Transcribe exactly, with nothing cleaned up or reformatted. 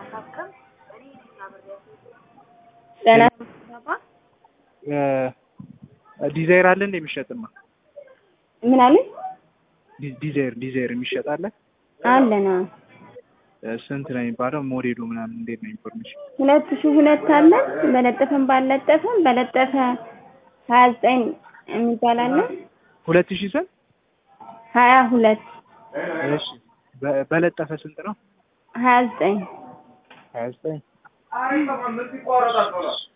ደህና ዲዛይር አለ እንደ የሚሸጥማ ምን አለ? ዲዛይር ዲዛይር የሚሸጥ አለ አለና ስንት ነው የሚባለው? ሞዴሉ ምናምን እንዴት ነው ኢንፎርሜሽን? ሁለት ሺህ ሁለት አለ በለጠፈም ባለጠፈም በለጠፈ ሀያ ዘጠኝ የሚባል አለ። ሁለት ሺህ ስንት? ሀያ ሁለት እሺ በለጠፈ ስንት ነው? ሀያ ዘጠኝ ሀያ ዘጠኝ